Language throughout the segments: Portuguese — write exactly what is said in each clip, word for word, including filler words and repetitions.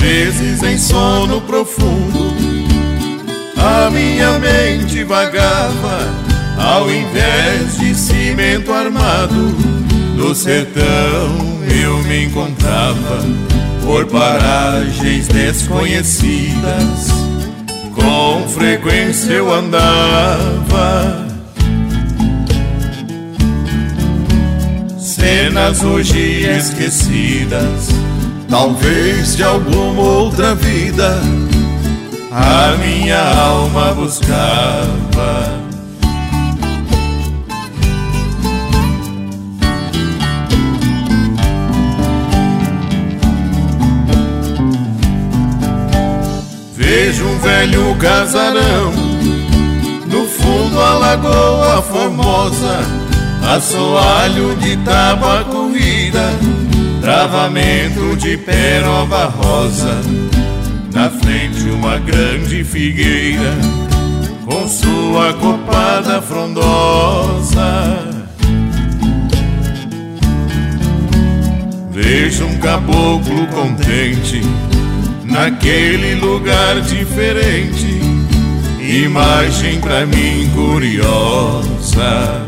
vezes em sono profundo a minha mente vagava, ao invés de cimento armado. No sertão eu me encontrava, por paragens desconhecidas, com frequência eu andava. Cenas hoje esquecidas, talvez de alguma outra vida, a minha alma buscava. Vejo um velho casarão, no fundo a lagoa formosa, assoalho de tábua corrida, travamento de peroba rosa. Na frente uma grande figueira, com sua copada frondosa. Vejo um caboclo contente, naquele lugar diferente, imagem pra mim curiosa.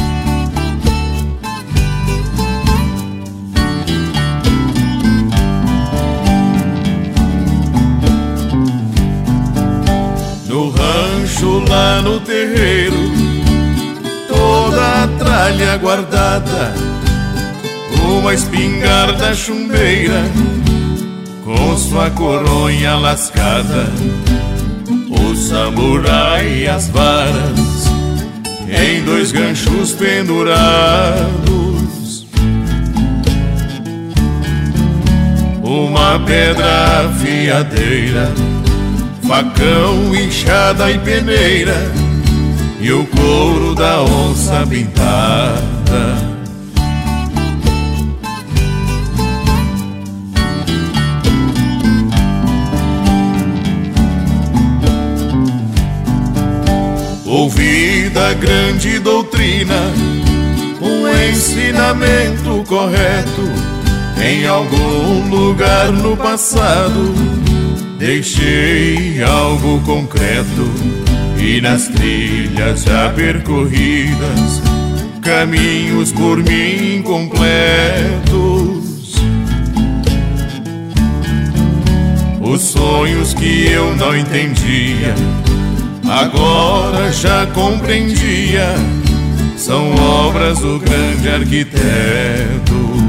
No rancho lá no terreiro, toda a tralha guardada, uma espingarda chumbeira, com sua coronha lascada, o samurai e as varas, em dois ganchos pendurados, uma pedra afiadeira, facão, enxada e peneira, e o couro da onça pintada. Ouvi da grande doutrina um ensinamento correto, em algum lugar no passado deixei algo concreto, e nas trilhas já percorridas, caminhos por mim incompletos. Os sonhos que eu não entendia, agora já compreendia, são obras do grande arquiteto.